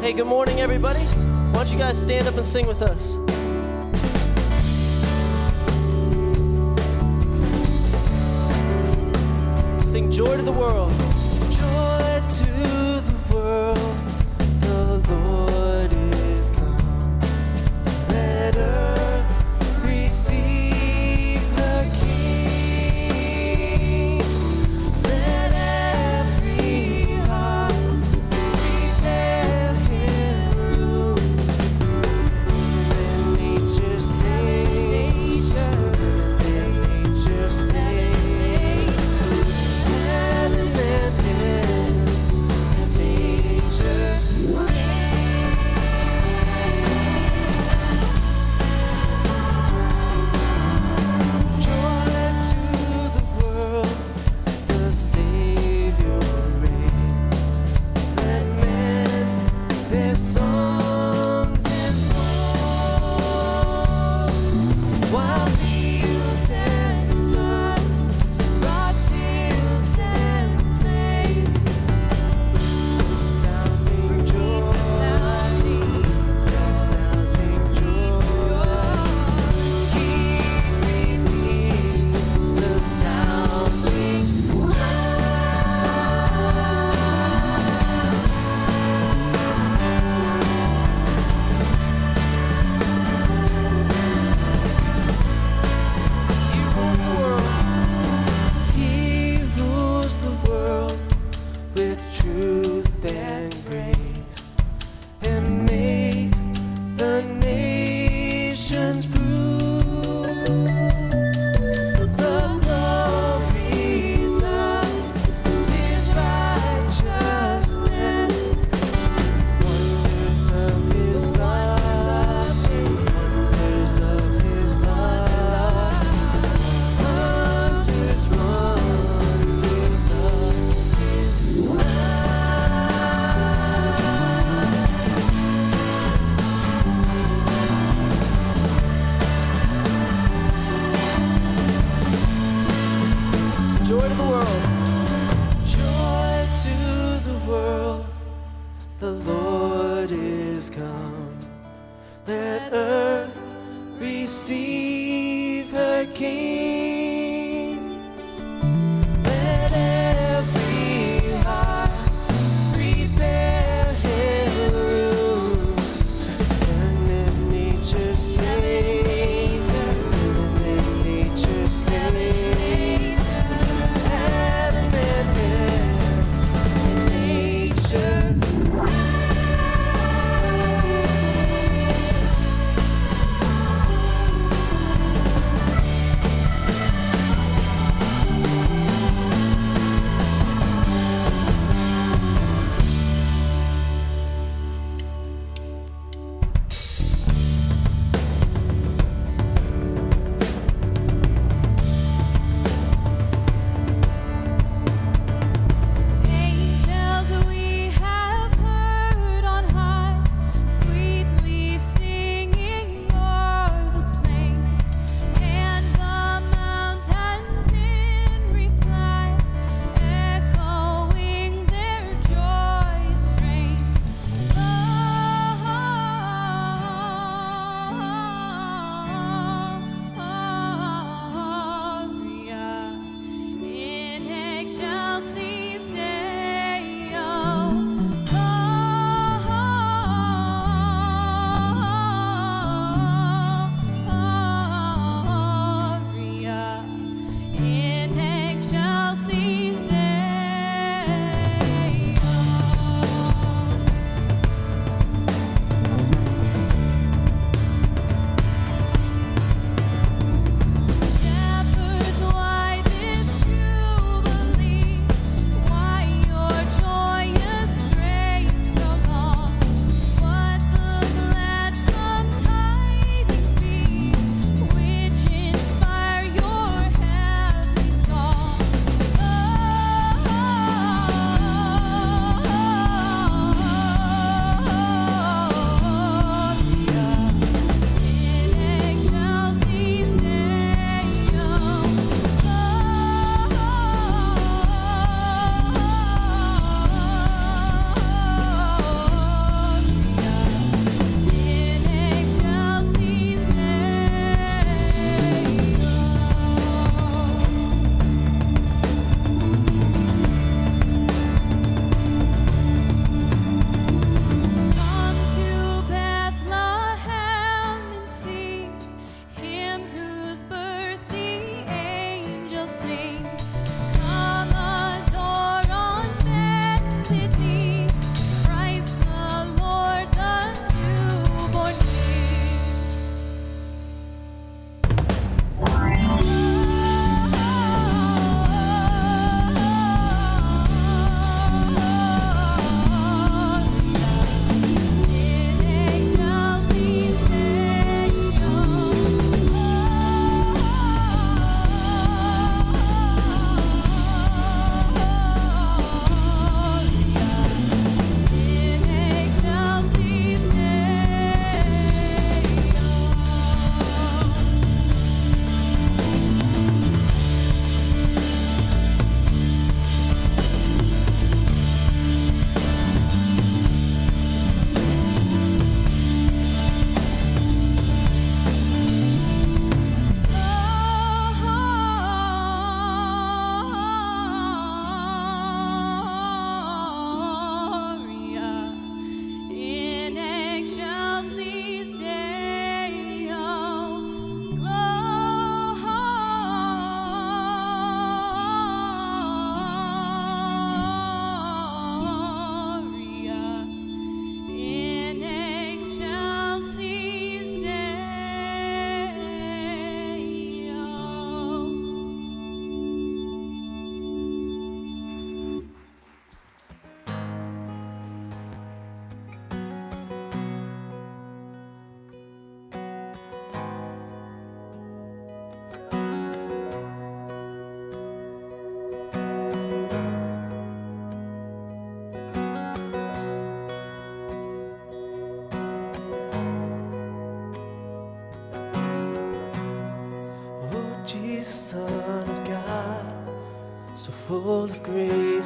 Hey, good morning, everybody. Why don't you guys stand up and sing with us? Sing joy to the world. Joy to the world, the Lord is come. Let earth receive her King. Let every heart prepare him room. Let nature say, let nature say, heaven and earth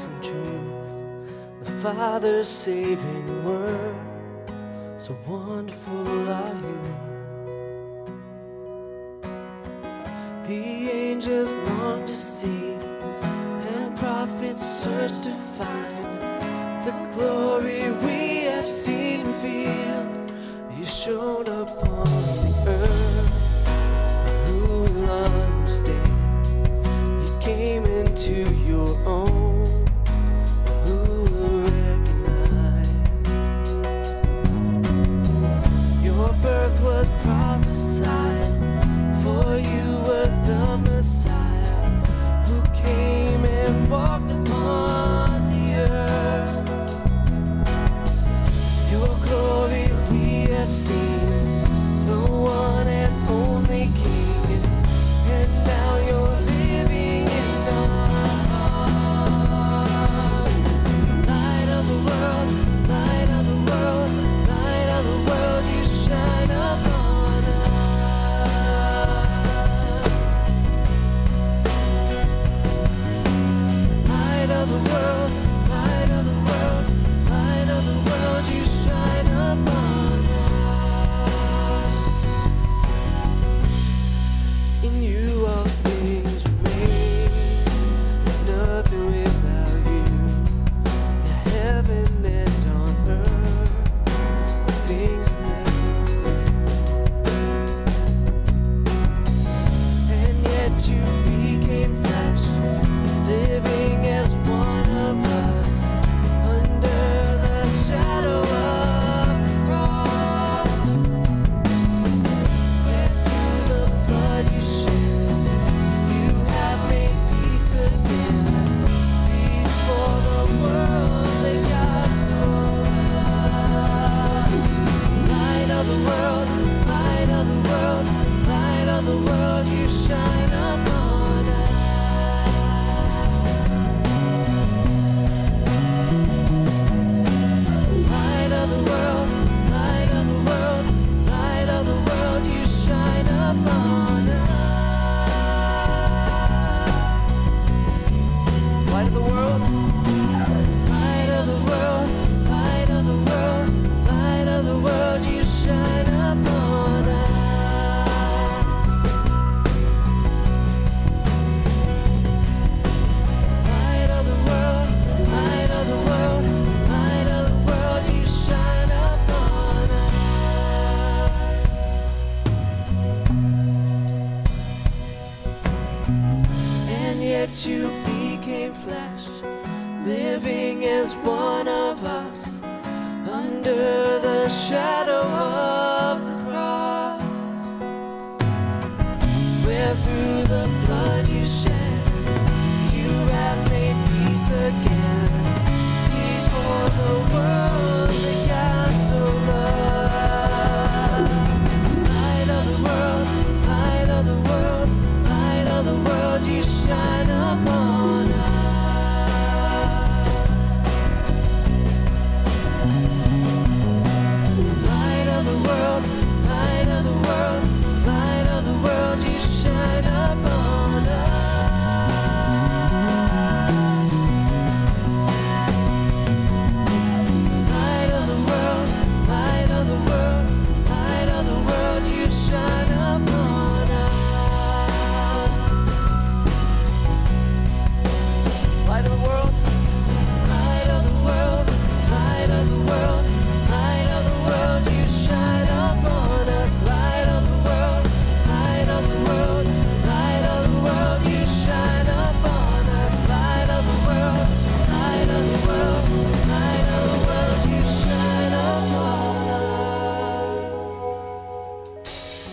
grace and truth, the Father's saving word, so wonderful are you. The angels long to see, and prophets search to find the glory we have seen revealed. You shone upon the earth, who will understand? You came into your own, who will recognize? Your birth was prophesied, for you were the Messiah, who came and walked upon the earth. Your glory we have seen, the one and only King, and now you're living in us. Light of the world, light of the world, light of the world, you shine upon us. Light of the world, light of the world, light of the world, you shine upon us. In you all things remain, and nothing without you. In heaven and on earth, all things are made. And yet you became flesh, living as one of us, under the shadow of the cross. Where through the blood you shed, you have made peace again. Peace for the world that God so loved. Light of the world, light of the world, light of the world, you shine upon us. Light of the world, light of the world, light of the world, you shine upon us. Light of the world, light of the world, light of the world, light of the world, you shine upon us. Light of the world, light of the world, light of the world, you shine upon us. And yet you became flesh, living as one of us, under the shadow of the cross. Where through the blood you shed, you have made peace again. Peace for the world that God so loved. Light of the world, light of the world, light of the world, you shine upon us. Light of the world, light of the world, light of the world, you shine upon us. Light of the world, light of the world, light of the world, you shine upon us. Light of the world, light of the world, light of the world, light of the world, you shine upon us. Light of the world, light of the world, light of the world, you shine upon us. Light of the world, light of the world, light of the world, you shine upon us.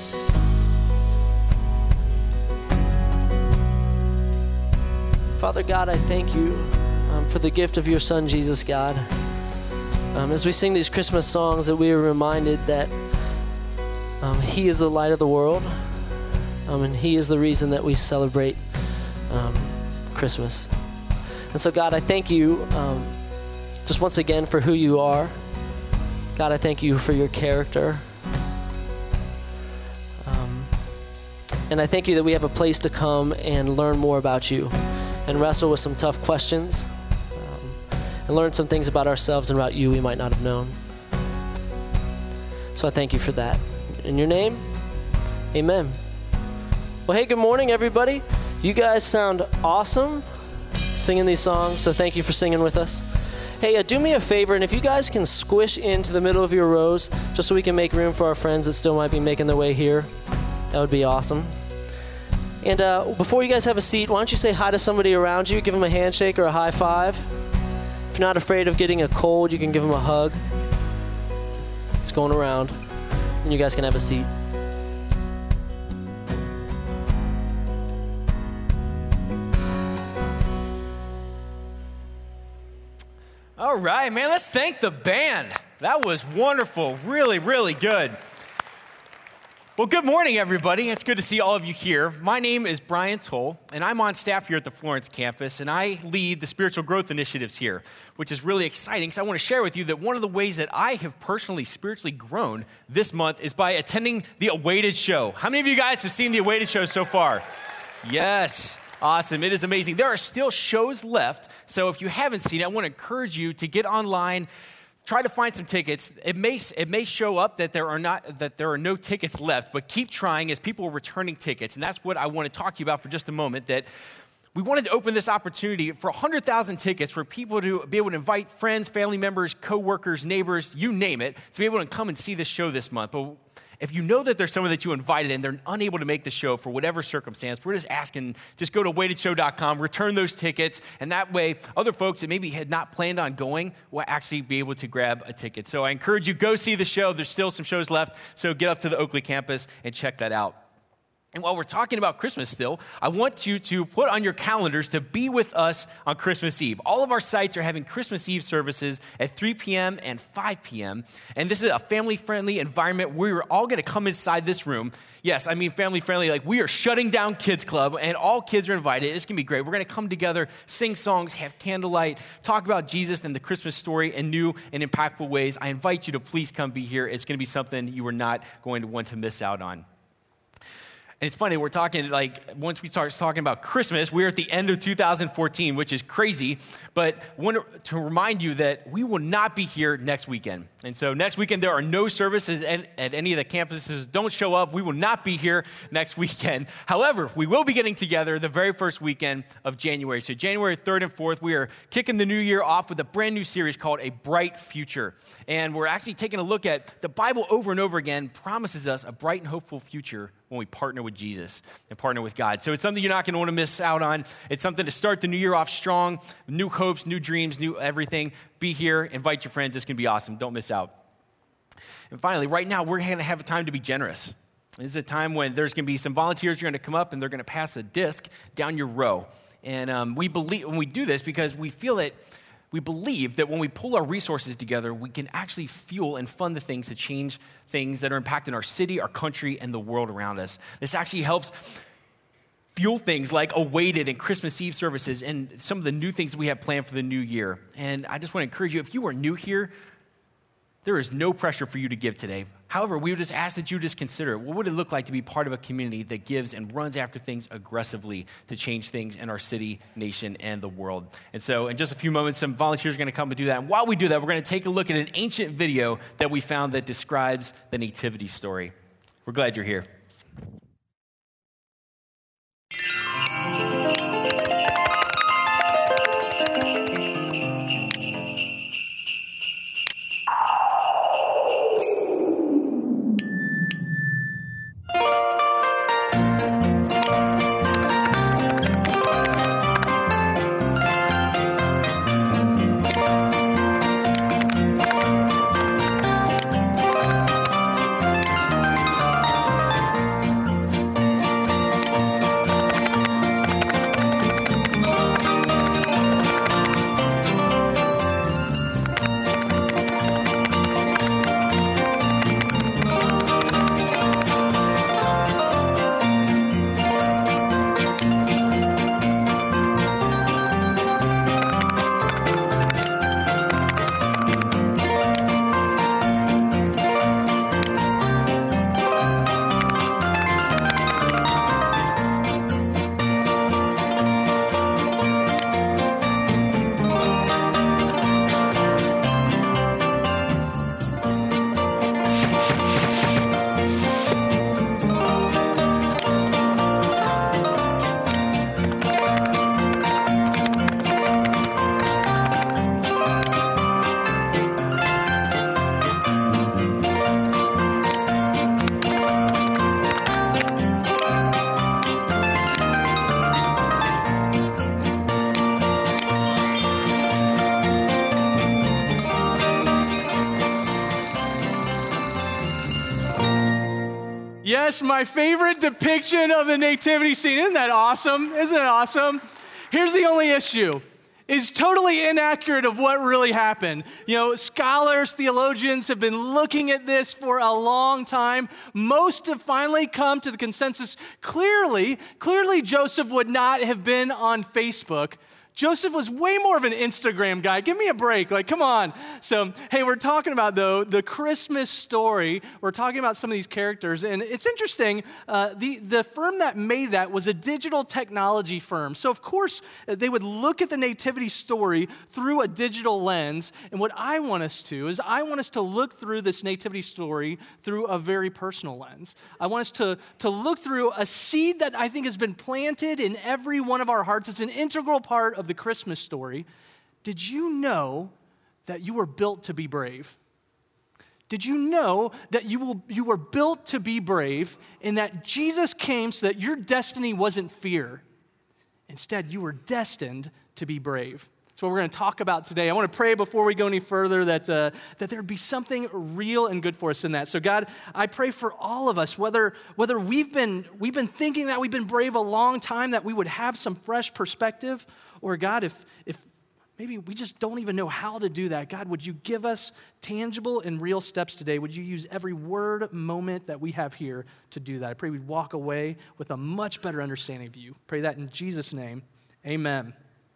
Father God, I thank you for the gift of your Son, Jesus, God. As we sing these Christmas songs, that we are reminded that He is the light of the world, and He is the reason that we celebrate Christmas. And so, God, I thank you just once again for who you are. God, I thank you for your character. And I thank you that we have a place to come and learn more about you and wrestle with some tough questions. and learn some things about ourselves and about you we might not have known. So I thank you for that. In your name, amen. Well, hey, good morning, everybody. You guys sound awesome singing these songs, so thank you for singing with us. Hey, do me a favor, and if you guys can squish into the middle of your rows just so we can make room for our friends that still might be making their way here, that would be awesome. And before you guys have a seat, why don't you say hi to somebody around you, give them a handshake or a high five. If you're not afraid of getting a cold, you can give them a hug. It's going around, and you guys can have a seat. All right, man, let's thank the band. That was wonderful. Really, really good. Well, good morning, everybody. It's good to see all of you here. My name is Brian Toll, and I'm on staff here at the Florence campus, and I lead the spiritual growth initiatives here, which is really exciting because I want to share with you that one of the ways that I have personally spiritually grown this month is by attending the Awaited Show. How many of you guys have seen the Awaited Show so far? Yes. Awesome. It is amazing. There are still shows left, so if you haven't seen it, I want to encourage you to get online, try to find some tickets. It may show up that there are no tickets left, but keep trying as people are returning tickets, and that's what I want to talk to you about for just a moment, that we wanted to open this opportunity for 100,000 tickets for people to be able to invite friends, family members, coworkers, neighbors, you name it, to be able to come and see this show this month. But if you know that there's someone that you invited and they're unable to make the show for whatever circumstance, we're just asking, just go to awaidedshow.com, return those tickets, and that way other folks that maybe had not planned on going will actually be able to grab a ticket. So I encourage you, go see the show. There's still some shows left, so get up to the Oakley campus and check that out. And while we're talking about Christmas still, I want you to put on your calendars to be with us on Christmas Eve. All of our sites are having Christmas Eve services at 3 p.m. and 5 p.m. And this is a family-friendly environment where we're all going to come inside this room. Yes, I mean family-friendly. Like, we are shutting down Kids Club, and all kids are invited. It's going to be great. We're going to come together, sing songs, have candlelight, talk about Jesus and the Christmas story in new and impactful ways. I invite you to please come be here. It's going to be something you are not going to want to miss out on. And it's funny, we're talking, like, once we start talking about Christmas, we're at the end of 2014, which is crazy, but I want to remind you that we will not be here next weekend. And so next weekend, there are no services at any of the campuses. Don't show up. We will not be here next weekend. However, we will be getting together the very first weekend of January. So January 3rd and 4th, we are kicking the new year off with a brand new series called A Bright Future. And we're actually taking a look at the Bible over and over again promises us a bright and hopeful future when we partner with Jesus and partner with God. So it's something you're not going to want to miss out on. It's something to start the new year off strong, new hopes, new dreams, new everything. Be here, invite your friends. It's going to be awesome. Don't miss out. And finally, right now, we're going to have a time to be generous. This is a time when there's going to be some volunteers who are going to come up and they're going to pass a disc down your row. And we believe when we do this because we believe that when we pull our resources together, we can actually fuel and fund the things to change things that are impacting our city, our country, and the world around us. This actually helps fuel things like Awaited and Christmas Eve services and some of the new things we have planned for the new year. And I just want to encourage you, if you are new here, there is no pressure for you to give today. However, we would just ask that you just consider, what would it look like to be part of a community that gives and runs after things aggressively to change things in our city, nation, and the world? And so in just a few moments, some volunteers are going to come and do that. And while we do that, we're going to take a look at an ancient video that we found that describes the nativity story. We're glad you're here. Yes, my favorite depiction of the nativity scene. Isn't that awesome? Isn't it awesome? Here's the only issue. It's totally inaccurate of what really happened. You know, scholars, theologians have been looking at this for a long time. Most have finally come to the consensus. Clearly Joseph would not have been on Facebook. Joseph was way more of an Instagram guy. Give me a break. Like, come on. So, hey, we're talking about, though, the Christmas story. We're talking about some of these characters. And it's interesting. The firm that made that was a digital technology firm. So, of course, they would look at the nativity story through a digital lens. And what I want us to look through this nativity story through a very personal lens. I want us to look through a seed that I think has been planted in every one of our hearts. It's an integral part of the Christmas story. Did you know that you were built to be brave? Did you know that you were built to be brave and that Jesus came so that your destiny wasn't fear? Instead, you were destined to be brave. That's what we're going to talk about today. I want to pray before we go any further that there'd be something real and good for us in that. So God, I pray for all of us, whether we've been thinking that we've been brave a long time, that we would have some fresh perspective, or God, if maybe we just don't even know how to do that, God, would you give us tangible and real steps today? Would you use every word, moment that we have here to do that? I pray we'd walk away with a much better understanding of you. Pray that in Jesus' name, amen.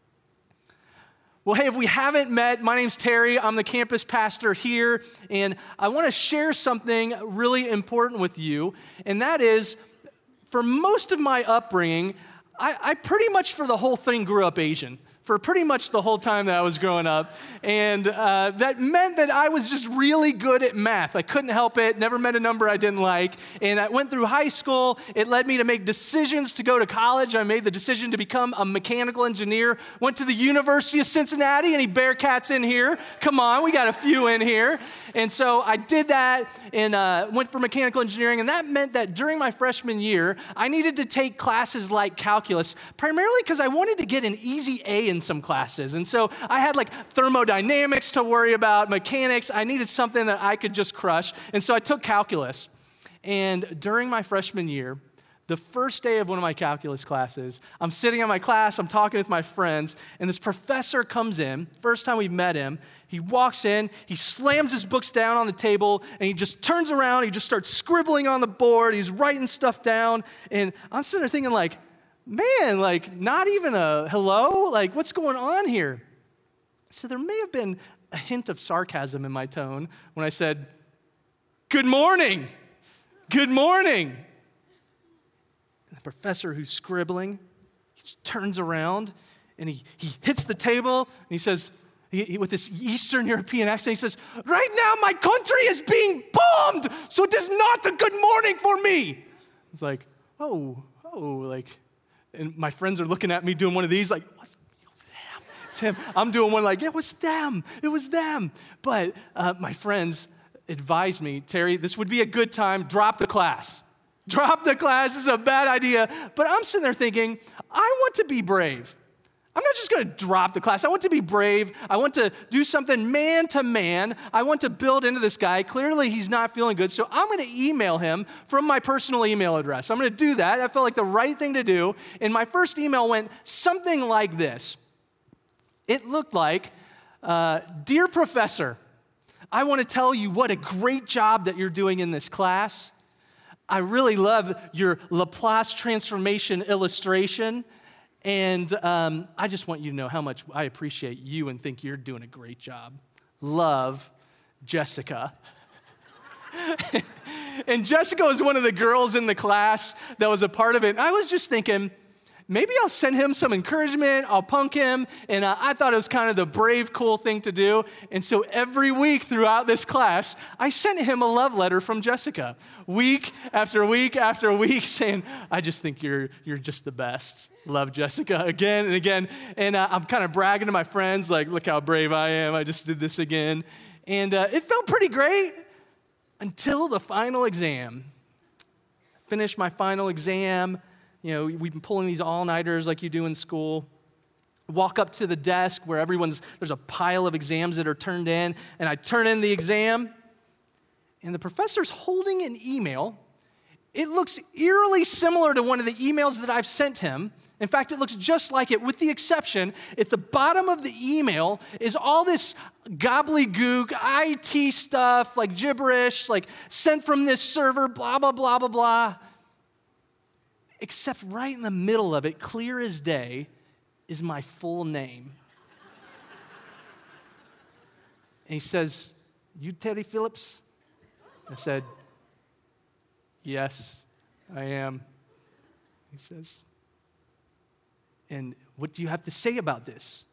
Well, hey, if we haven't met, my name's Terry. I'm the campus pastor here, and I want to share something really important with you, and that is, for most of my upbringing, I pretty much for the whole thing grew up Asian. For pretty much the whole time that I was growing up. And that meant that I was just really good at math. I couldn't help it, never met a number I didn't like. And I went through high school. It led me to make decisions to go to college. I made the decision to become a mechanical engineer. Went to the University of Cincinnati. Any Bearcats in here? Come on, we got a few in here. And so I did that and went for mechanical engineering. And that meant that during my freshman year, I needed to take classes like calculus, primarily because I wanted to get an easy A in some classes. And so I had like thermodynamics to worry about, mechanics. I needed something that I could just crush. And so I took calculus. And during my freshman year, the first day of one of my calculus classes, I'm sitting in my class, I'm talking with my friends, and this professor comes in. First time we met him, he walks in, he slams his books down on the table, and he just turns around, he just starts scribbling on the board, he's writing stuff down, and I'm sitting there thinking like, man, like not even a hello? Like what's going on here? So there may have been a hint of sarcasm in my tone when I said, good morning, good morning. And the professor who's scribbling, he just turns around and he hits the table and he says, with this Eastern European accent, he says, right now my country is being bombed, so it is not a good morning for me. It's like, like, and my friends are looking at me doing one of these, like, what's them? It's him. I'm doing one like, it was them. But my friends advised me, Terry, this would be a good time. Drop the class. Drop the class. This is a bad idea. But I'm sitting there thinking, I want to be brave. I'm not just going to drop the class. I want to be brave. I want to do something man to man. I want to build into this guy. Clearly, he's not feeling good, so I'm going to email him from my personal email address. I'm going to do that. That felt like the right thing to do. And my first email went something like this. It looked like, Dear Professor, I want to tell you what a great job that you're doing in this class. I really love your Laplace transformation illustration. And I just want you to know how much I appreciate you and think you're doing a great job. Love, Jessica. And Jessica was one of the girls in the class that was a part of it. And I was just thinking, maybe I'll send him some encouragement. I'll punk him. And I thought it was kind of the brave, cool thing to do. And so every week throughout this class, I sent him a love letter from Jessica. Week after week after week saying, I just think you're just the best. Love, Jessica, again and again. And I'm kind of bragging to my friends, like, look how brave I am. I just did this again. And it felt pretty great until the final exam. Finished my final exam. You know, we've been pulling these all-nighters like you do in school. Walk up to the desk where there's a pile of exams that are turned in, and I turn in the exam, and the professor's holding an email, It looks eerily similar to one of the emails that I've sent him. In fact, it looks just like it, with the exception, at the bottom of the email is all this gobbledygook, IT stuff, like gibberish, like sent from this server, blah, blah, blah, blah, blah. Except right in the middle of it, clear as day, is my full name. And he says, "You Teddy Phillips?" I said, "Yes, I am." He says, "And what do you have to say about this?"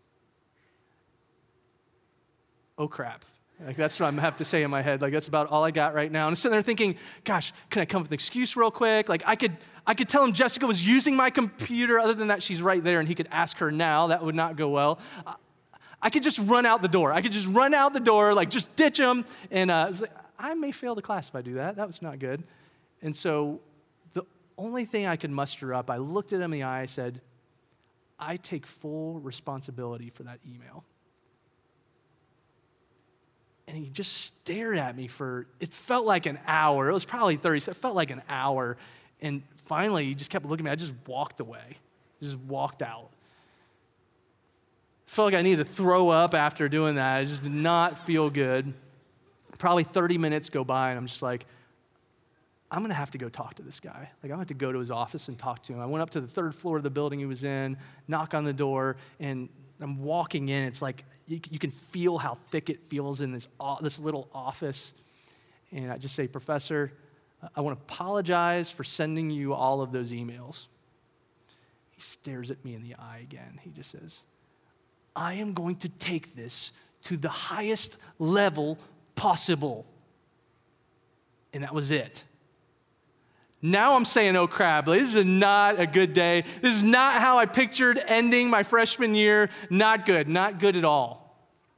Oh, crap. Like, that's what I have to say in my head. Like, that's about all I got right now. And I'm sitting there thinking, gosh, can I come up with an excuse real quick? Like, I could tell him Jessica was using my computer. Other than that, she's right there, and he could ask her now. That would not go well. I could just run out the door. Like, just ditch him. And it's like, I may fail the class if I do that. That was not good. And so the only thing I could muster up, I looked at him in the eye, I said, "I take full responsibility for that email." And he just stared at me it felt like an hour. It was probably 30 seconds. It felt like an hour. And finally, he just kept looking at me. I just walked away. Just walked out. Felt like I needed to throw up after doing that. I just did not feel good. Probably 30 minutes go by, and I'm just like, I'm going to have to go talk to this guy. Like, I have to go to his office and talk to him. I went up to the third floor of the building he was in, knock on the door, and I'm walking in. It's like you can feel how thick it feels in this little office. And I just say, "Professor, I want to apologize for sending you all of those emails." He stares at me in the eye again. He just says, "I am going to take this to the highest level possible." And that was it. Now I'm saying, oh crap, this is not a good day. This is not how I pictured ending my freshman year. Not good at all.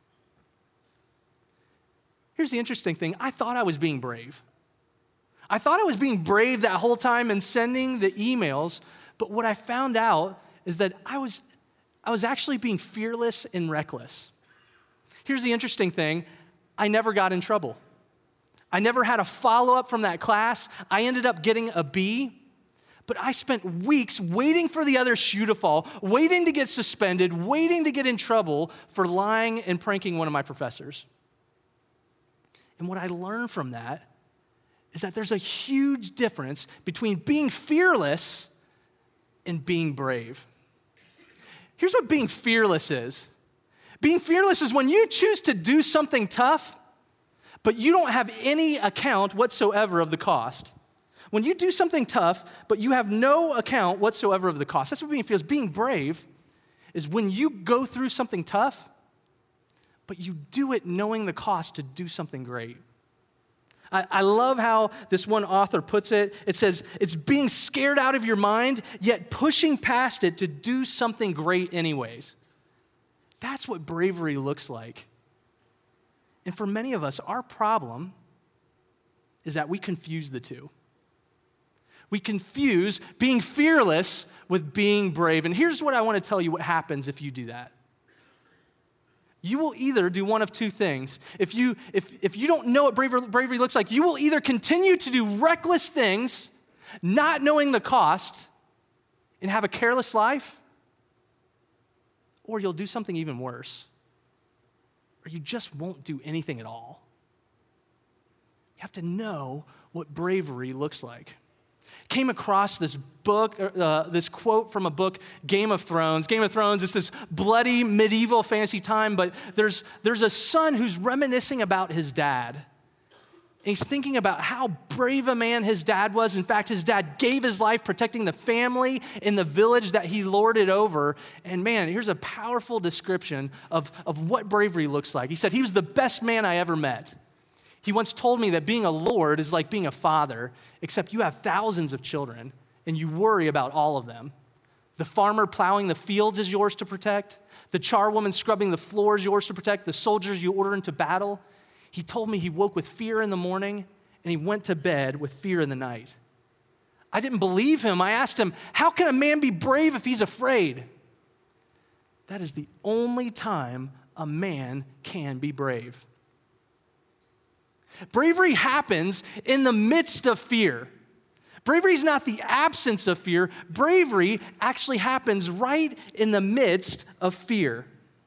Here's the interesting thing. I thought I was being brave. I thought I was being brave that whole time in sending the emails, but what I found out is that I was actually being fearless and reckless. Here's the interesting thing. I never got in trouble. I never had a follow-up from that class. I ended up getting a B, but I spent weeks waiting for the other shoe to fall, waiting to get suspended, waiting to get in trouble for lying and pranking one of my professors. And what I learned from that is that there's a huge difference between being fearless and being brave. Here's what being fearless is. Being fearless is when you choose to do something tough, but you don't have any account whatsoever of the cost. When you do something tough, but you have no account whatsoever of the cost. That's what being fearless. Being brave is when you go through something tough, but you do it knowing the cost to do something great. I love how this one author puts it. It says, it's being scared out of your mind, yet pushing past it to do something great anyways. That's what bravery looks like. And for many of us, our problem is that we confuse the two. We confuse being fearless with being brave. And here's what I want to tell you what happens if you do that. You will either do one of two things. If you don't know what bravery looks like, you will either continue to do reckless things, not knowing the cost, and have a careless life, or you'll do something even worse, or you just won't do anything at all. You have to know what bravery looks like. Came across this book, this quote from a book, Game of Thrones. Game of Thrones is this bloody medieval fantasy time, but there's a son who's reminiscing about his dad. And he's thinking about how brave a man his dad was. In fact, his dad gave his life protecting the family in the village that he lorded over. And man, here's a powerful description of what bravery looks like. He said, he was the best man I ever met. He once told me that being a lord is like being a father, except you have thousands of children, and you worry about all of them. The farmer plowing the fields is yours to protect. The charwoman scrubbing the floor is yours to protect. The soldiers you order into battle. He told me he woke with fear in the morning, and he went to bed with fear in the night. I didn't believe him. I asked him, how can a man be brave if he's afraid? That is the only time a man can be brave. Bravery happens in the midst of fear. Bravery is not the absence of fear. Bravery actually happens right in the midst of fear.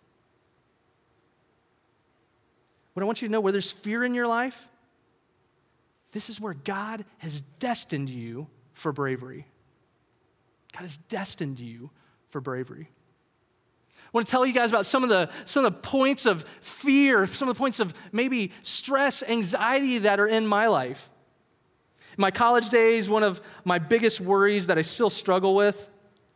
What I want you to know, where there's fear in your life, this is where God has destined you for bravery. God has destined you for bravery. I want to tell you guys about some of the points of fear, some of the points of maybe stress, anxiety that are in my life. In my college days, one of my biggest worries that I still struggle with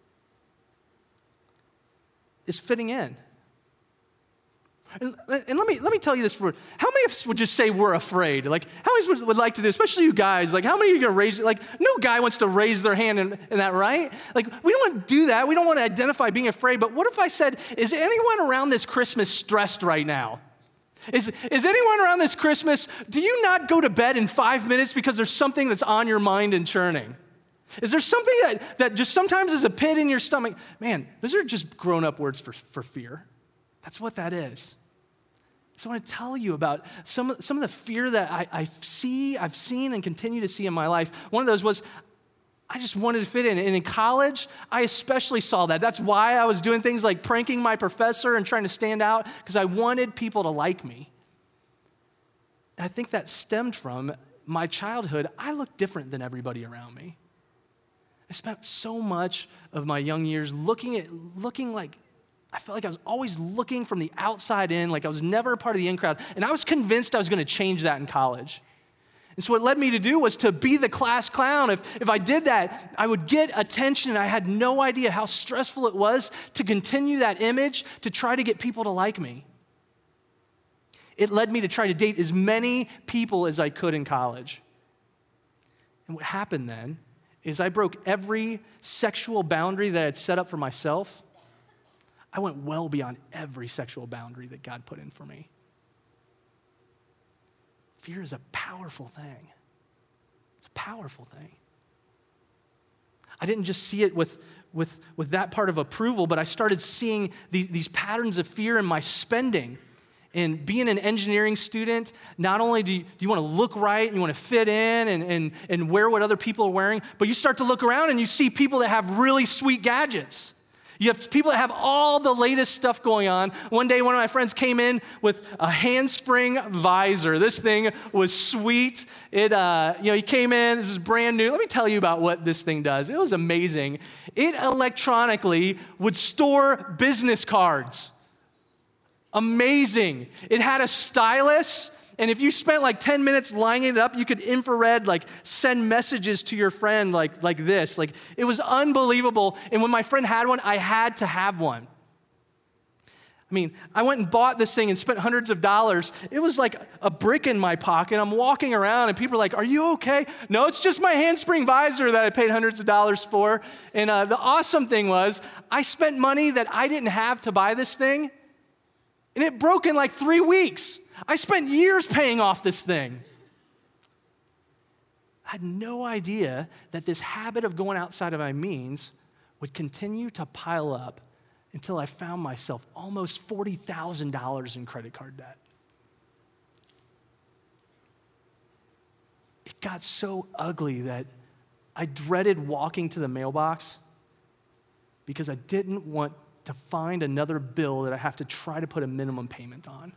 is fitting in. And let me tell you this, how many of us would just say we're afraid? Like, how many of us would like to do, especially you guys, like, how many of you are going to raise, like, no guy wants to raise their hand in that, right? Like, we don't want to do that. We don't want to identify being afraid. But what if I said, is anyone around this Christmas stressed right now? Is anyone around this Christmas, do you not go to bed in 5 minutes because there's something that's on your mind and churning? Is there something that just sometimes is a pit in your stomach? Man, those are just grown-up words for fear. That's what that is. So I want to tell you about some of the fear that I've seen, and continue to see in my life. One of those was I just wanted to fit in. And in college, I especially saw that. That's why I was doing things like pranking my professor and trying to stand out, because I wanted people to like me. And I think that stemmed from my childhood. I looked different than everybody around me. I spent so much of my young years looking like, I felt like I was always looking from the outside in, like I was never a part of the in crowd. And I was convinced I was going to change that in college. And so what led me to do was to be the class clown. If I did that, I would get attention. I had no idea how stressful it was to continue that image, to try to get people to like me. It led me to try to date as many people as I could in college. And what happened then is I broke every sexual boundary that I had set up for myself. I went well beyond every sexual boundary that God put in for me. Fear is a powerful thing. It's a powerful thing. I didn't just see it with that part of approval, but I started seeing these patterns of fear in my spending. And being an engineering student, not only do you want to look right, and you want to fit in and wear what other people are wearing, but you start to look around and you see people that have really sweet gadgets. You have people that have all the latest stuff going on. One day, one of my friends came in with a handspring visor. This thing was sweet. He came in, this is brand new. Let me tell you about what this thing does. It was amazing. It electronically would store business cards. Amazing. It had a stylus. And if you spent like 10 minutes lining it up, you could infrared send messages to your friend like this. Like, it was unbelievable. And when my friend had one, I had to have one. I mean, I went and bought this thing and spent hundreds of dollars. It was like a brick in my pocket. I'm walking around and people are like, "Are you okay?" No, it's just my handspring visor that I paid hundreds of dollars for. And the awesome thing was I spent money that I didn't have to buy this thing, and it broke in like 3 weeks. I spent years paying off this thing. I had no idea that this habit of going outside of my means would continue to pile up until I found myself almost $40,000 in credit card debt. It got so ugly that I dreaded walking to the mailbox because I didn't want to find another bill that I have to try to put a minimum payment on.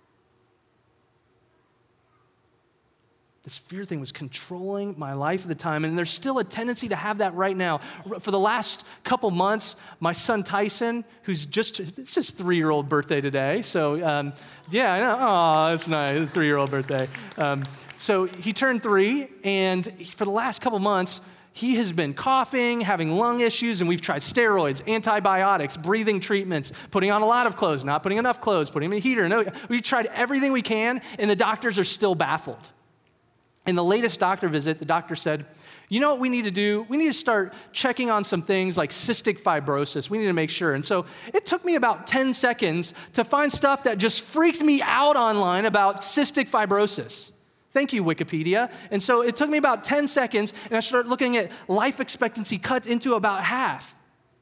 This fear thing was controlling my life at the time, and there's still a tendency to have that right now. For the last couple months, my son Tyson, it's his 3-year-old birthday today, so yeah, I know, oh, that's nice, 3-year-old birthday. So he turned 3, and for the last couple months, he has been coughing, having lung issues, and we've tried steroids, antibiotics, breathing treatments, putting on a lot of clothes, not putting enough clothes, putting him in a heater. No, we've tried everything we can, and the doctors are still baffled. In the latest doctor visit, the doctor said, "You know what we need to do? We need to start checking on some things like cystic fibrosis. We need to make sure." And so it took me about 10 seconds to find stuff that just freaked me out online about cystic fibrosis. Thank you, Wikipedia. And so it took me about 10 seconds, and I started looking at life expectancy cut into about half.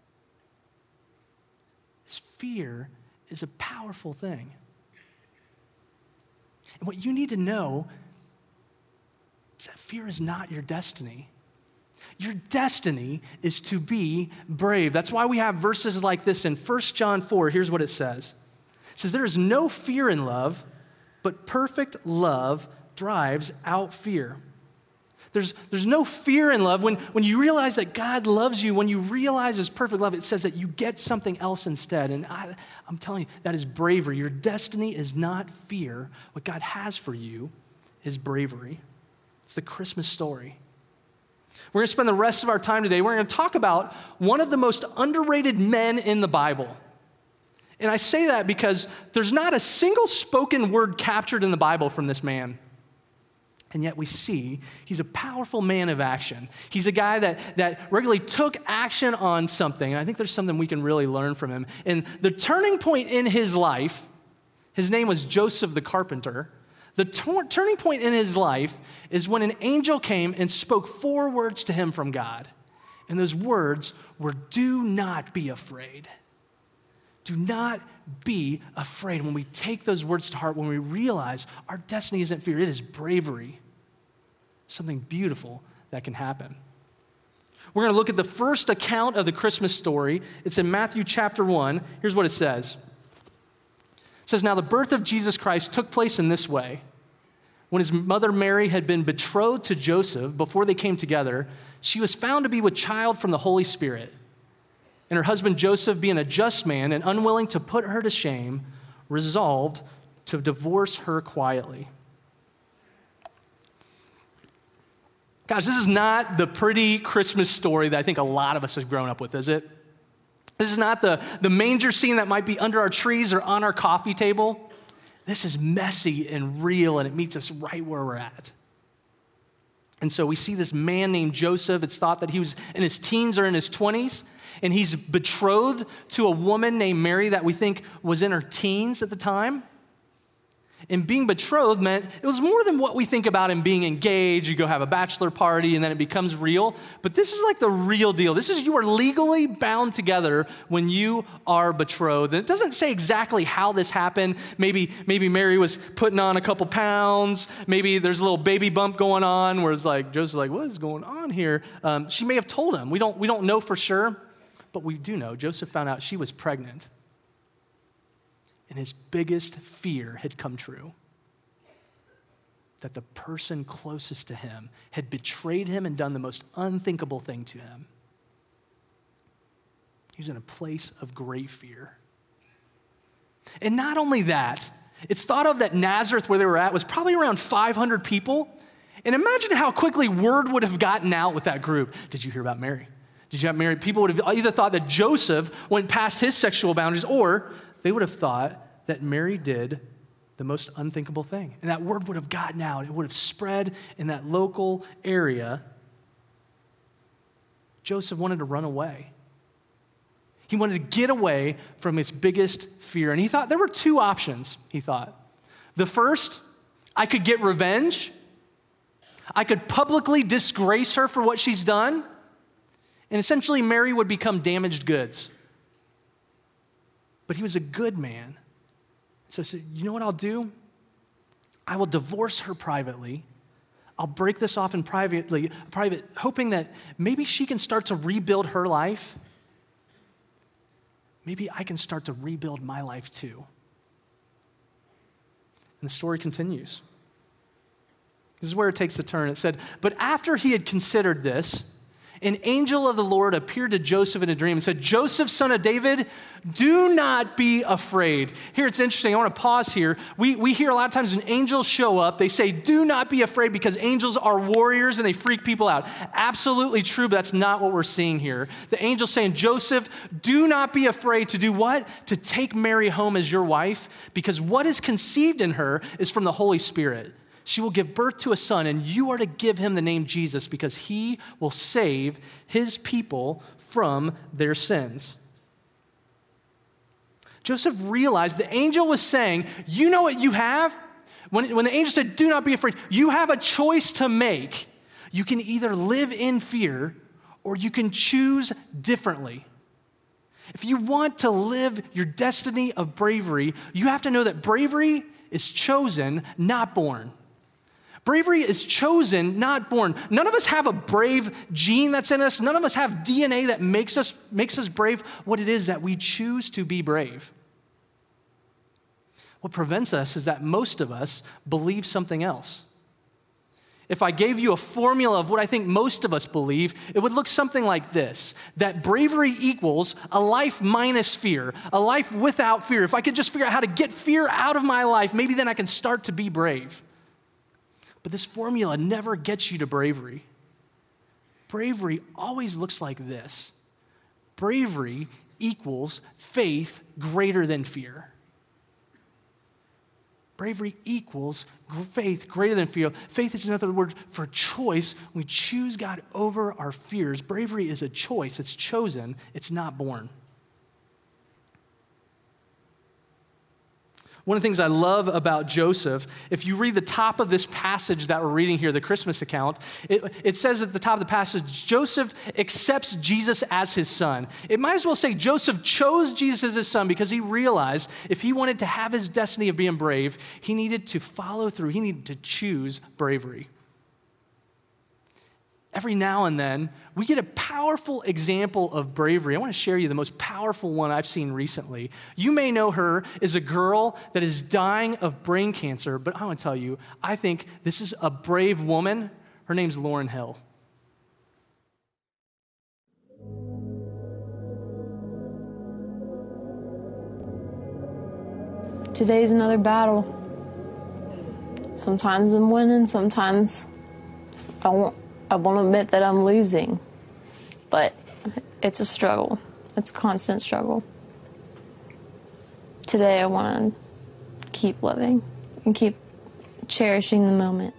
This fear is a powerful thing. And what you need to know is that fear is not your destiny. Your destiny is to be brave. That's why we have verses like this in 1 John 4. Here's what it says. It says, there is no fear in love, but perfect love drives out fear. There's no fear in love. When you realize that God loves you, when you realize his perfect love, it says that you get something else instead. And I'm telling you, that is bravery. Your destiny is not fear. What God has for you is bravery. It's the Christmas story. We're going to spend the rest of our time today, we're going to talk about one of the most underrated men in the Bible. And I say that because there's not a single spoken word captured in the Bible from this man. And yet we see he's a powerful man of action. He's a guy that regularly took action on something. And I think there's something we can really learn from him. And the turning point in his life, his name was Joseph the carpenter. The turning point in his life is when an angel came and spoke 4 words to him from God. And those words were, do not be afraid. Do not be afraid. When we take those words to heart, when we realize our destiny isn't fear, it is bravery. Something beautiful that can happen. We're going to look at the first account of the Christmas story. It's in Matthew chapter 1. Here's what it says. It says, now the birth of Jesus Christ took place in this way. When his mother Mary had been betrothed to Joseph, before they came together, she was found to be with child from the Holy Spirit. And her husband Joseph, being a just man and unwilling to put her to shame, resolved to divorce her quietly. Guys, this is not the pretty Christmas story that I think a lot of us have grown up with, is it? This is not the manger scene that might be under our trees or on our coffee table. This is messy and real, and it meets us right where we're at. And so we see this man named Joseph. It's thought that he was in his teens or in his 20s, and he's betrothed to a woman named Mary that we think was in her teens at the time. And being betrothed meant it was more than what we think about in being engaged. You go have a bachelor party and then it becomes real. But this is like the real deal. This is you are legally bound together when you are betrothed. And it doesn't say exactly how this happened. Maybe Mary was putting on a couple pounds. Maybe there's a little baby bump going on where it's like, Joseph's like, what is going on here? She may have told him. We don't know for sure, but we do know Joseph found out she was pregnant. And his biggest fear had come true. That the person closest to him had betrayed him and done the most unthinkable thing to him. He's in a place of great fear. And not only that, it's thought of that Nazareth, where they were at, was probably around 500 people. And imagine how quickly word would have gotten out with that group. Did you hear about Mary? Did you have Mary? People would have either thought that Joseph went past his sexual boundaries, or they would have thought that Mary did the most unthinkable thing. And that word would have gotten out. It would have spread in that local area. Joseph wanted to run away. He wanted to get away from his biggest fear. And he thought there were 2 options, he thought. The first, I could get revenge. I could publicly disgrace her for what she's done. And essentially, Mary would become damaged goods. But he was a good man. So he said, you know what I'll do? I will divorce her privately. I'll break this off in private, hoping that maybe she can start to rebuild her life. Maybe I can start to rebuild my life too. And the story continues. This is where it takes a turn. It said, but after he had considered this, an angel of the Lord appeared to Joseph in a dream and said, Joseph, son of David, do not be afraid. Here, it's interesting. I want to pause here. We hear a lot of times when angels show up, they say, do not be afraid because angels are warriors and they freak people out. Absolutely true, but that's not what we're seeing here. The angel's saying, Joseph, do not be afraid to do what? To take Mary home as your wife, because what is conceived in her is from the Holy Spirit. She will give birth to a son, and you are to give him the name Jesus because he will save his people from their sins. Joseph realized the angel was saying, you know what you have? When the angel said, do not be afraid, you have a choice to make. You can either live in fear or you can choose differently. If you want to live your destiny of bravery, you have to know that bravery is chosen, not born. Bravery is chosen, not born. None of us have a brave gene that's in us. None of us have DNA that makes us brave. What it is that we choose to be brave. What prevents us is that most of us believe something else. If I gave you a formula of what I think most of us believe, it would look something like this, that bravery equals a life minus fear, a life without fear. If I could just figure out how to get fear out of my life, maybe then I can start to be brave. But this formula never gets you to bravery. Bravery always looks like this. Bravery equals faith greater than fear. Bravery equals faith greater than fear. Faith is another word for choice. We choose God over our fears. Bravery is a choice. It's chosen. It's not born. One of the things I love about Joseph, if you read the top of this passage that we're reading here, the Christmas account, it says at the top of the passage, Joseph accepts Jesus as his son. It might as well say Joseph chose Jesus as his son because he realized if he wanted to have his destiny of being brave, he needed to follow through. He needed to choose bravery. Every now and then, we get a powerful example of bravery. I want to share you the most powerful one I've seen recently. You may know her as a girl that is dying of brain cancer, but I want to tell you, I think this is a brave woman. Her name's Lauryn Hill. Today's another battle. Sometimes I'm winning, sometimes I won't admit that I'm losing, but it's a struggle. It's a constant struggle. Today I want to keep living and keep cherishing the moment.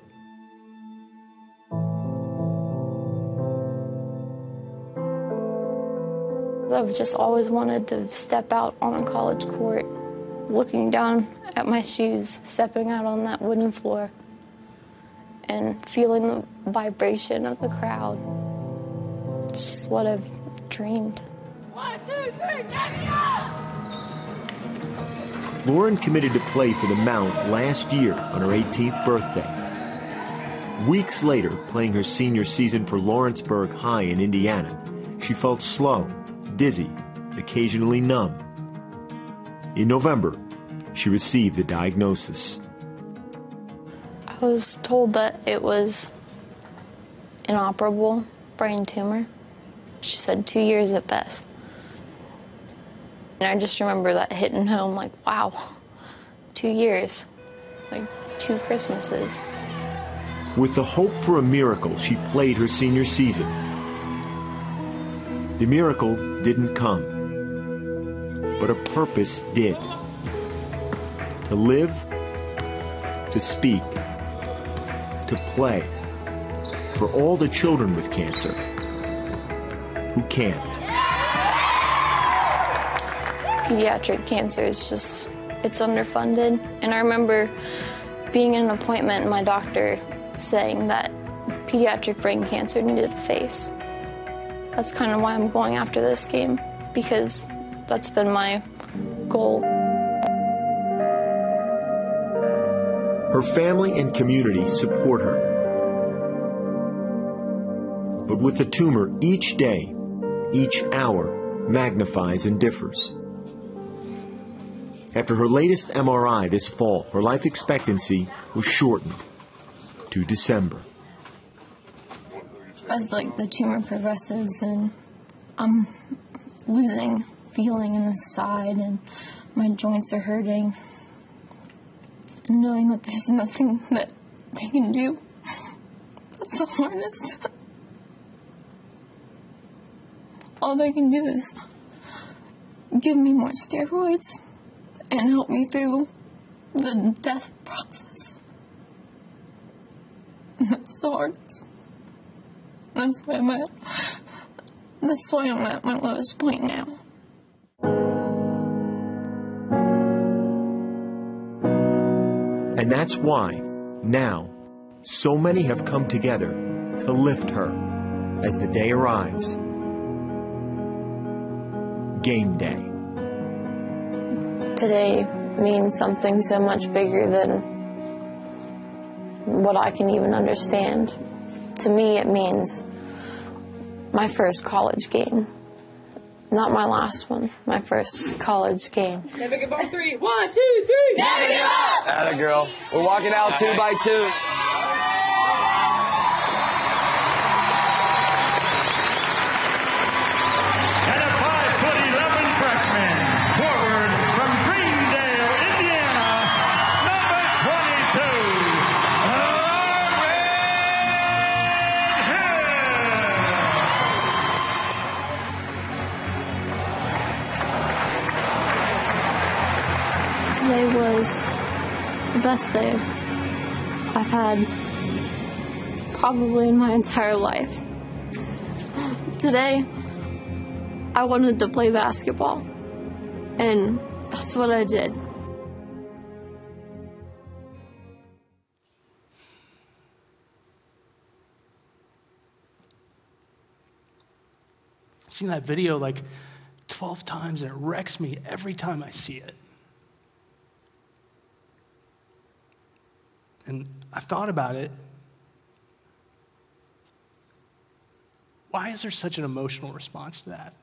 I've just always wanted to step out on a college court, looking down at my shoes, stepping out on that wooden floor, and feeling the vibration of the crowd. It's just what I've dreamed. 1, 2, 3, get up! Lauren committed to play for the Mount last year on her 18th birthday. Weeks later, playing her senior season for Lawrenceburg High in Indiana, she felt slow, dizzy, occasionally numb. In November, she received the diagnosis. I was told that it was inoperable brain tumor. She said 2 years at best. And I just remember that hitting home like, wow, 2 years, like 2 Christmases. With the hope for a miracle, she played her senior season. The miracle didn't come, but a purpose did. To live, to speak, to play for all the children with cancer who can't. Pediatric cancer is just, it's underfunded. And I remember being in an appointment and my doctor saying that pediatric brain cancer needed a face. That's kind of why I'm going after this game, because that's been my goal. Her family and community support her. But with the tumor, each day, each hour magnifies and differs. After her latest MRI this fall, her life expectancy was shortened to December. As the tumor progresses and I'm losing feeling in the side and my joints are hurting, and knowing that there's nothing that they can do, that's the hardest. All they can do is give me more steroids and help me through the death process. And that's the hardest. That's why I'm at my lowest point now. And that's why, now, so many have come together to lift her as the day arrives. Game day. Today means something so much bigger than what I can even understand. To me, it means my first college game. Not my last one, my first college game. Never give up 3. 1, 2, 3. Never give up! Atta girl. We're walking out 2 by 2. And a 5'11" freshman, forward from Greendale, Indiana, number 22, Lauren Hill. Today was the best day I've had probably in my entire life. Today, I wanted to play basketball, and that's what I did. I've seen that video like 12 times, and it wrecks me every time I see it. And I've thought about it. Why is there such an emotional response to that?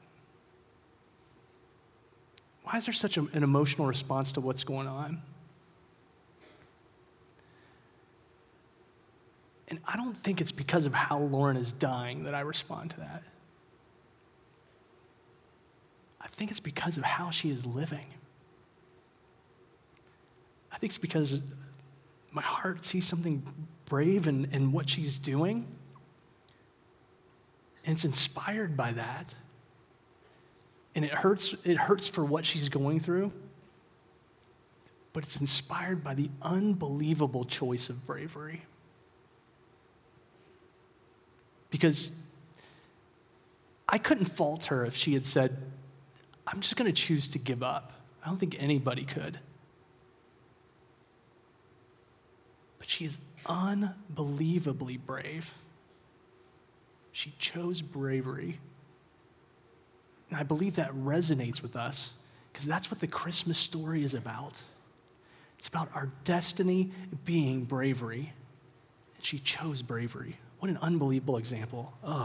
Why is there such an emotional response to what's going on? And I don't think it's because of how Lauren is dying that I respond to that. I think it's because of how she is living. I think it's because my heart sees something brave in what she's doing, and it's inspired by that. And it hurts for what she's going through, but it's inspired by the unbelievable choice of bravery. Because I couldn't fault her if she had said, I'm just going to choose to give up. I don't think anybody could. But she is unbelievably brave. She chose bravery. And I believe that resonates with us because that's what the Christmas story is about. It's about our destiny being bravery. And she chose bravery. What an unbelievable example. Ugh.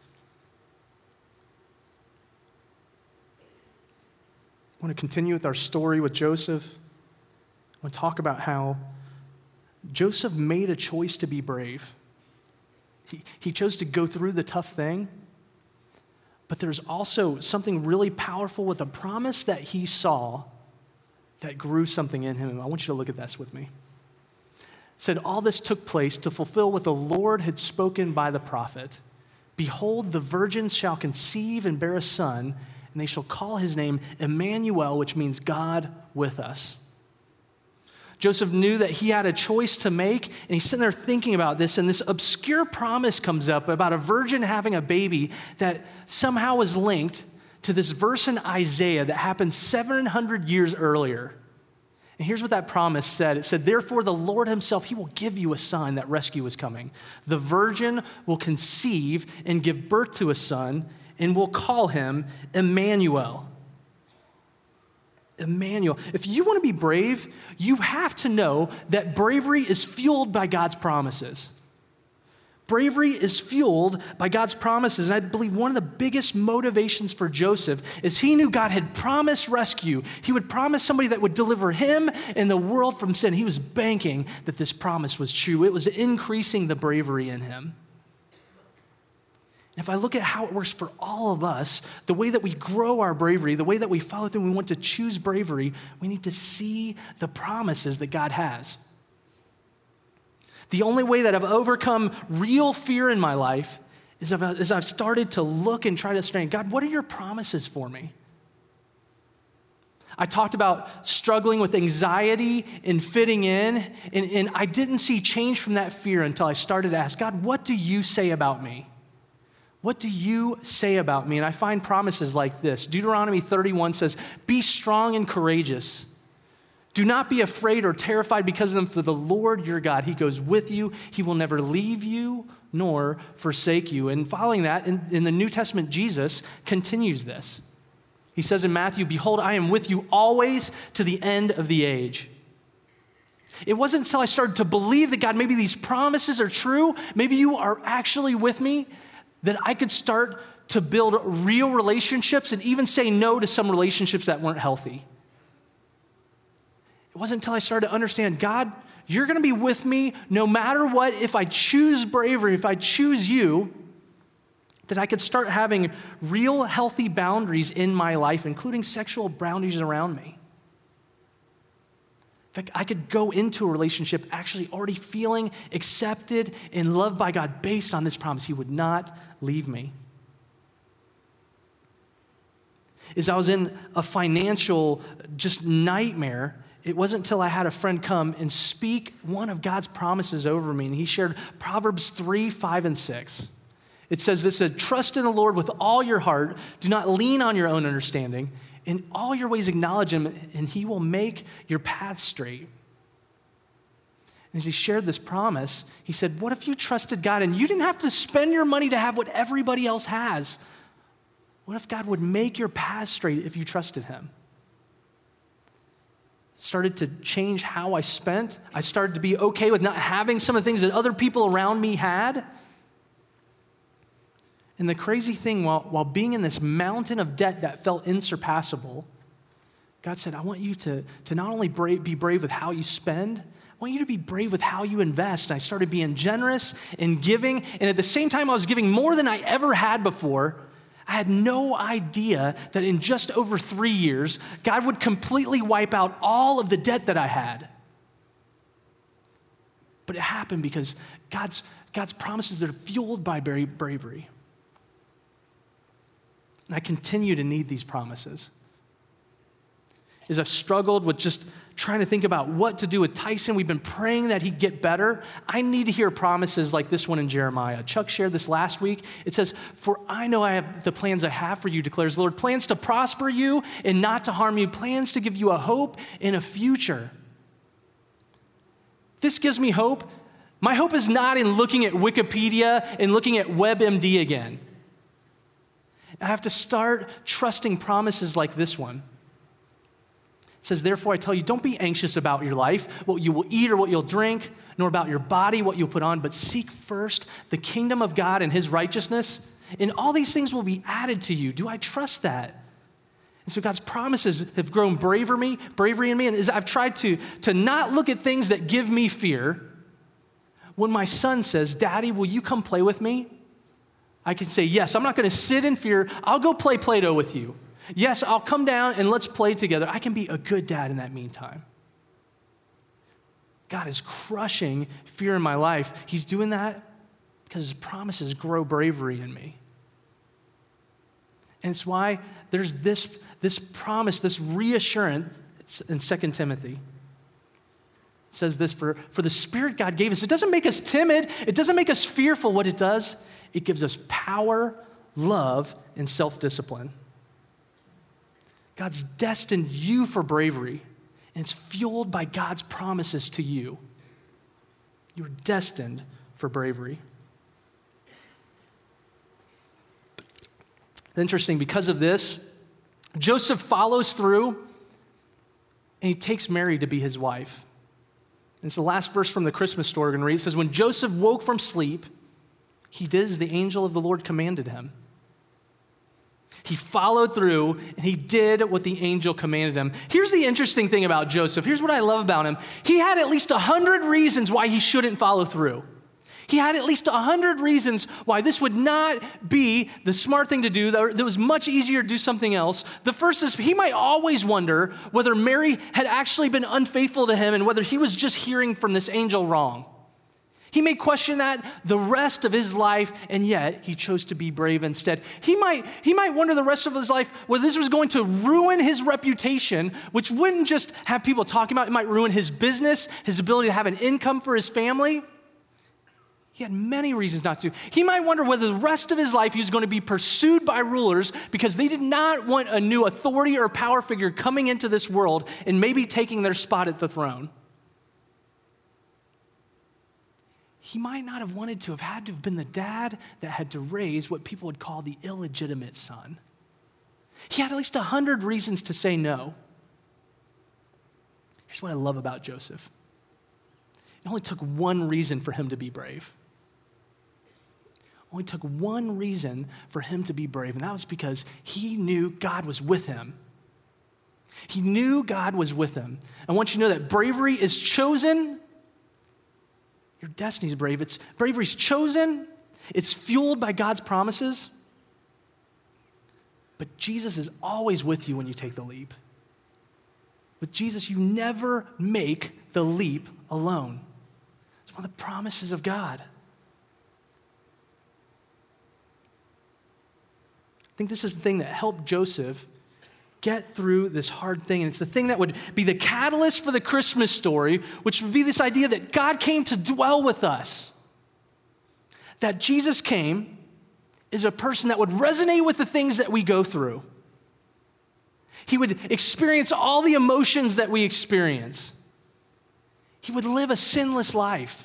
I want to continue with our story with Joseph. I want to talk about how Joseph made a choice to be brave. He chose to go through the tough thing, but there's also something really powerful with a promise that he saw that grew something in him. I want you to look at this with me. It said, all this took place to fulfill what the Lord had spoken by the prophet. Behold, the virgins shall conceive and bear a son, and they shall call his name Emmanuel, which means God with us. Joseph knew that he had a choice to make, and he's sitting there thinking about this, and this obscure promise comes up about a virgin having a baby that somehow is linked to this verse in Isaiah that happened 700 years earlier. And here's what that promise said. It said, therefore the Lord himself, he will give you a sign that rescue is coming. The virgin will conceive and give birth to a son, and we'll call him Emmanuel. Emmanuel. If you want to be brave, you have to know that bravery is fueled by God's promises. Bravery is fueled by God's promises. And I believe one of the biggest motivations for Joseph is he knew God had promised rescue. He would promise somebody that would deliver him and the world from sin. He was banking that this promise was true. It was increasing the bravery in him. And if I look at how it works for all of us, the way that we grow our bravery, the way that we follow through and we want to choose bravery, we need to see the promises that God has. The only way that I've overcome real fear in my life is I've started to look and try to understand, God, what are your promises for me? I talked about struggling with anxiety and fitting in, and I didn't see change from that fear until I started to ask, God, what do you say about me? What do you say about me? And I find promises like this. Deuteronomy 31 says, be strong and courageous. Do not be afraid or terrified because of them, for the Lord your God, he goes with you. He will never leave you nor forsake you. And following that, in the New Testament, Jesus continues this. He says in Matthew, behold, I am with you always to the end of the age. It wasn't until I started to believe that, God, maybe these promises are true, maybe you are actually with me, that I could start to build real relationships and even say no to some relationships that weren't healthy. It wasn't until I started to understand, God, you're going to be with me no matter what. If I choose bravery, if I choose you, that I could start having real healthy boundaries in my life, including sexual boundaries around me. In fact, I could go into a relationship actually already feeling accepted and loved by God based on this promise. He would not leave me. As I was in a financial just nightmare, it wasn't until I had a friend come and speak one of God's promises over me, and he shared Proverbs 3, 5, and 6. It says this, trust in the Lord with all your heart. Do not lean on your own understanding. In all your ways acknowledge him, and he will make your path straight. And as he shared this promise, he said, what if you trusted God and you didn't have to spend your money to have what everybody else has? What if God would make your path straight if you trusted him? Started to change how I spent. I started to be okay with not having some of the things that other people around me had. And the crazy thing, while being in this mountain of debt that felt insurpassable, God said, I want you to not only be brave with how you spend, I want you to be brave with how you invest. And I started being generous and giving. And at the same time, I was giving more than I ever had before. I had no idea that in just over 3 years, God would completely wipe out all of the debt that I had. But it happened because God's promises are fueled by bravery. And I continue to need these promises. As I've struggled with just trying to think about what to do with Tyson, we've been praying that he'd get better. I need to hear promises like this one in Jeremiah. Chuck shared this last week. It says, for I know I have the plans I have for you, declares the Lord, plans to prosper you and not to harm you, plans to give you a hope and a future. This gives me hope. My hope is not in looking at Wikipedia and looking at WebMD again. I have to start trusting promises like this one. It says, therefore I tell you, don't be anxious about your life, what you will eat or what you'll drink, nor about your body, what you'll put on, but seek first the kingdom of God and his righteousness, and all these things will be added to you. Do I trust that? And so God's promises have grown bravery in me, and as I've tried to not look at things that give me fear, when my son says, Daddy, will you come play with me? I can say, yes, I'm not going to sit in fear. I'll go play Play-Doh with you. Yes, I'll come down and let's play together. I can be a good dad in that meantime. God is crushing fear in my life. He's doing that because his promises grow bravery in me. And it's why there's this promise, this reassurance in 2 Timothy. It says this, for the Spirit God gave us, it doesn't make us timid. It doesn't make us fearful. What it does, it gives us power, love, and self-discipline. God's destined you for bravery, and it's fueled by God's promises to you. You're destined for bravery. It's interesting, because of this, Joseph follows through, and he takes Mary to be his wife. And it's the last verse from the Christmas story we're going to read. It says, when Joseph woke from sleep, he did as the angel of the Lord commanded him. He followed through, and he did what the angel commanded him. Here's the interesting thing about Joseph. Here's what I love about him. He had at least 100 reasons why he shouldn't follow through. He had at least 100 reasons why this would not be the smart thing to do, that it was much easier to do something else. The first is he might always wonder whether Mary had actually been unfaithful to him and whether he was just hearing from this angel wrong. He may question that the rest of his life, and yet he chose to be brave instead. He might wonder the rest of his life whether this was going to ruin his reputation, which wouldn't just have people talking about it. It might ruin his business, his ability to have an income for his family. He had many reasons not to. He might wonder whether the rest of his life he was going to be pursued by rulers because they did not want a new authority or power figure coming into this world and maybe taking their spot at the throne. He might not have wanted to have had to have been the dad that had to raise what people would call the illegitimate son. He had at least 100 reasons to say no. Here's what I love about Joseph. It only took one reason for him to be brave. Only took one reason for him to be brave, and that was because he knew God was with him. He knew God was with him. I want you to know that bravery is chosen. Your destiny's brave. Bravery's chosen. It's fueled by God's promises. But Jesus is always with you when you take the leap. With Jesus, you never make the leap alone. It's one of the promises of God. I think this is the thing that helped Joseph get through this hard thing. And it's the thing that would be the catalyst for the Christmas story, which would be this idea that God came to dwell with us. That Jesus came is a person that would resonate with the things that we go through. He would experience all the emotions that we experience. He would live a sinless life.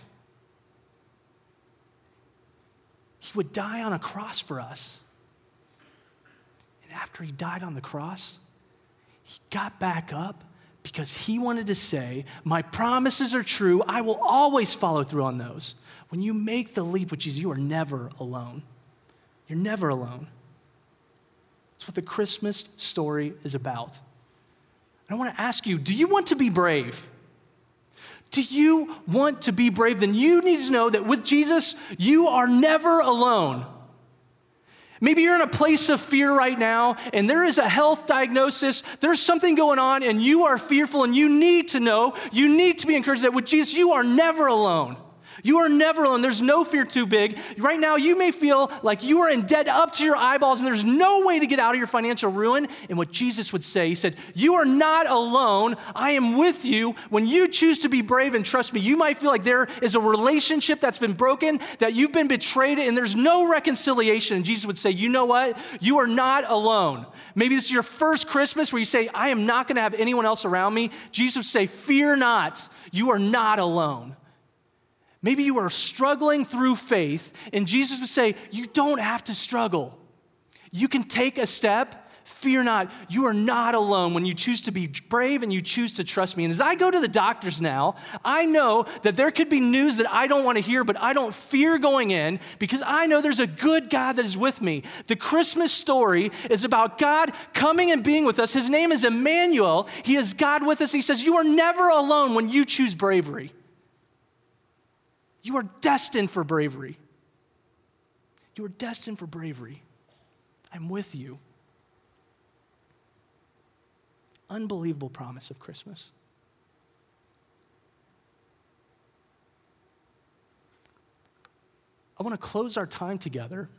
He would die on a cross for us. And after he died on the cross, he got back up because he wanted to say, my promises are true. I will always follow through on those. When you make the leap with Jesus, you are never alone. You're never alone. That's what the Christmas story is about. And I want to ask you, do you want to be brave? Do you want to be brave? Then you need to know that with Jesus, you are never alone. Maybe you're in a place of fear right now, and there is a health diagnosis, there's something going on, and you are fearful, and you need to know, you need to be encouraged that with Jesus, you are never alone. You are never alone. There's no fear too big. Right now, you may feel like you are in debt up to your eyeballs, and there's no way to get out of your financial ruin. And what Jesus would say, he said, you are not alone. I am with you. When you choose to be brave and trust me, you might feel like there is a relationship that's been broken, that you've been betrayed, and there's no reconciliation. And Jesus would say, you know what? You are not alone. Maybe this is your first Christmas where you say, I am not going to have anyone else around me. Jesus would say, fear not. You are not alone. Maybe you are struggling through faith, and Jesus would say, you don't have to struggle. You can take a step. Fear not. You are not alone when you choose to be brave and you choose to trust me. And as I go to the doctors now, I know that there could be news that I don't want to hear, but I don't fear going in because I know there's a good God that is with me. The Christmas story is about God coming and being with us. His name is Emmanuel. He is God with us. He says, you are never alone when you choose bravery. You are destined for bravery. You are destined for bravery. I'm with you. Unbelievable promise of Christmas. I want to close our time together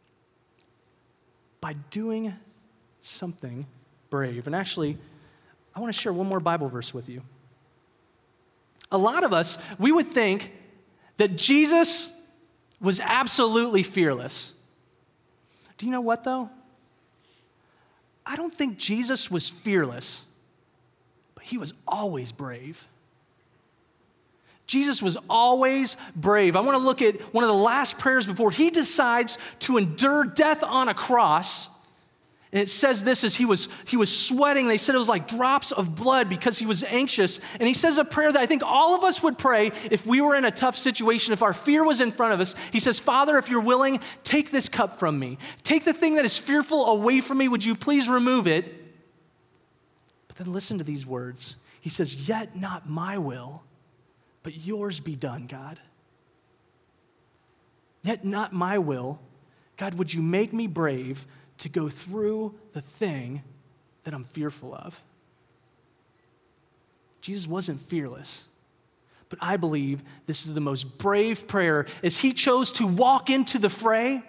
by doing something brave. And actually, I want to share one more Bible verse with you. A lot of us, we would think that Jesus was absolutely fearless. Do you know what, though? I don't think Jesus was fearless, but he was always brave. Jesus was always brave. I want to look at one of the last prayers before he decides to endure death on a cross. And it says this as he was sweating. They said it was like drops of blood because he was anxious. And he says a prayer that I think all of us would pray if we were in a tough situation, if our fear was in front of us. He says, Father, if you're willing, take this cup from me. Take the thing that is fearful away from me. Would you please remove it? But then listen to these words. He says, yet not my will, but yours be done, God. Yet not my will. God, would you make me brave to go through the thing that I'm fearful of? Jesus wasn't fearless, but I believe this is the most brave prayer as he chose to walk into the fray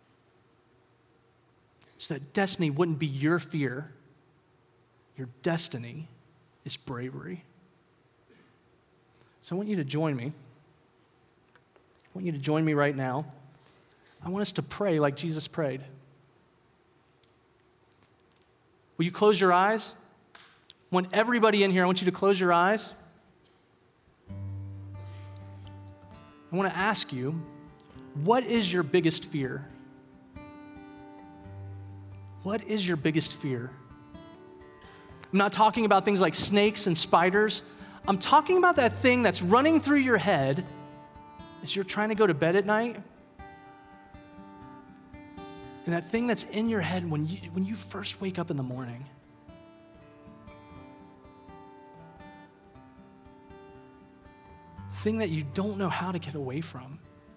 so that destiny wouldn't be your fear. Your destiny is bravery. So I want you to join me. I want you to join me right now. I want us to pray like Jesus prayed. Will you close your eyes? I want everybody in here, I want you to close your eyes. I want to ask you, what is your biggest fear? What is your biggest fear? I'm not talking about things like snakes and spiders. I'm talking about that thing that's running through your head as you're trying to go to bed at night. And that thing that's in your head when you first wake up in the morning. Thing that you don't know how to get away from.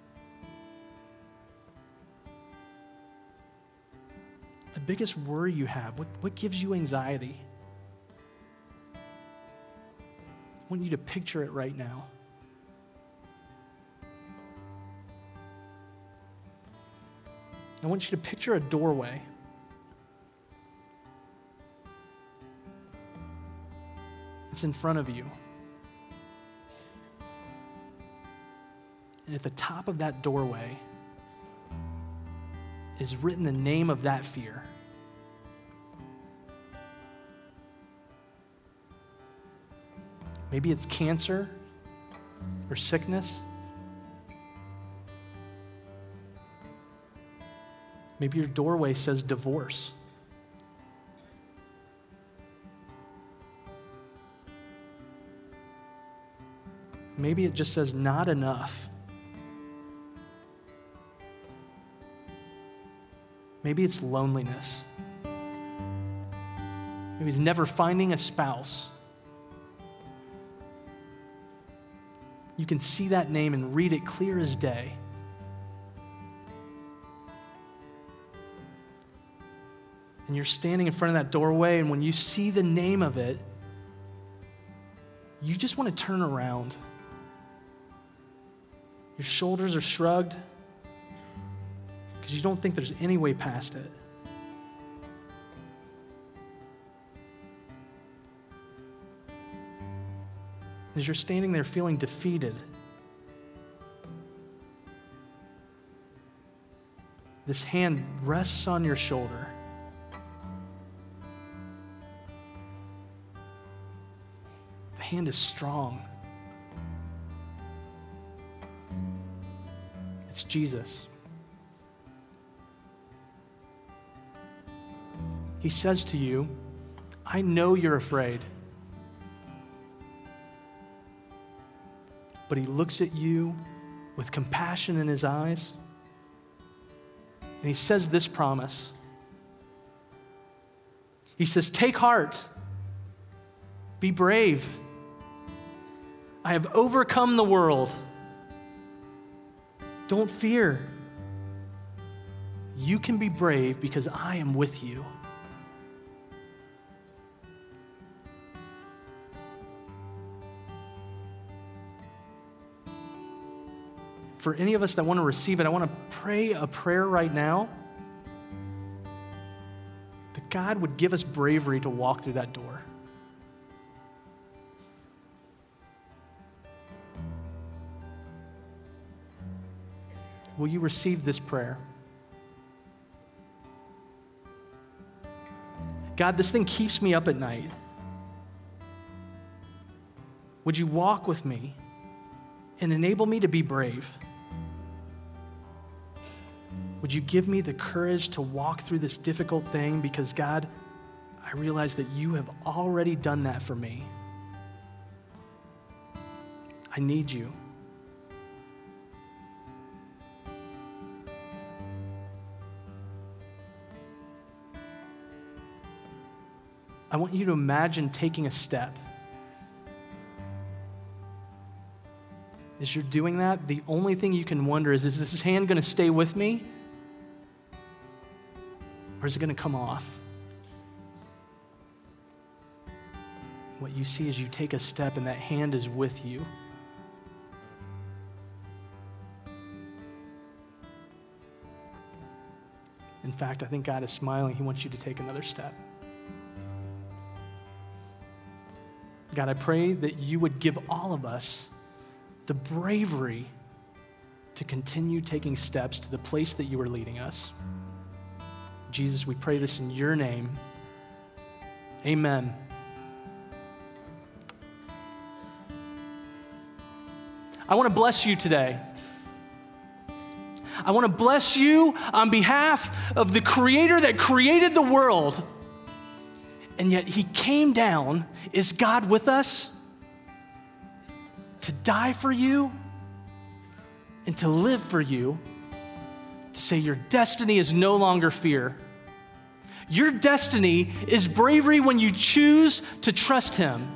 The biggest worry you have, what gives you anxiety? I want you to picture it right now. I want you to picture a doorway. It's in front of you. And at the top of that doorway is written the name of that fear. Maybe it's cancer or sickness. Maybe your doorway says divorce. Maybe it just says not enough. Maybe it's loneliness. Maybe it's never finding a spouse. You can see that name and read it clear as day. And you're standing in front of that doorway, and when you see the name of it, you just want to turn around. Your shoulders are shrugged because you don't think there's any way past it. As you're standing there feeling defeated, this hand rests on your shoulder. The hand is strong. It's Jesus. He says to you, I know you're afraid. But he looks at you with compassion in his eyes, and he says this promise. He says, take heart, be brave. I have overcome the world. Don't fear. You can be brave because I am with you. For any of us that want to receive it, I want to pray a prayer right now that God would give us bravery to walk through that door. Will you receive this prayer? God, this thing keeps me up at night. Would you walk with me and enable me to be brave? Would you give me the courage to walk through this difficult thing? Because God, I realize that you have already done that for me. I need you. I want you to imagine taking a step. As you're doing that, the only thing you can wonder is this hand going to stay with me? Or is it going to come off? What you see is you take a step and that hand is with you. In fact, I think God is smiling. He wants you to take another step. God, I pray that you would give all of us the bravery to continue taking steps to the place that you are leading us. Jesus, we pray this in your name. Amen. I want to bless you today. I want to bless you on behalf of the Creator that created the world. And yet he came down. Is God with us? to die for you and to live for you, to say your destiny is no longer fear. Your destiny is bravery when you choose to trust him.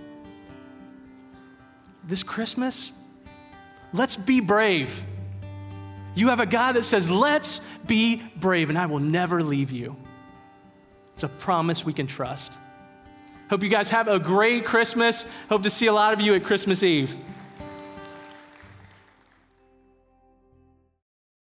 This Christmas, let's be brave. You have a God that says, let's be brave, and I will never leave you. It's a promise we can trust. Hope you guys have a great Christmas. Hope to see a lot of you at Christmas Eve.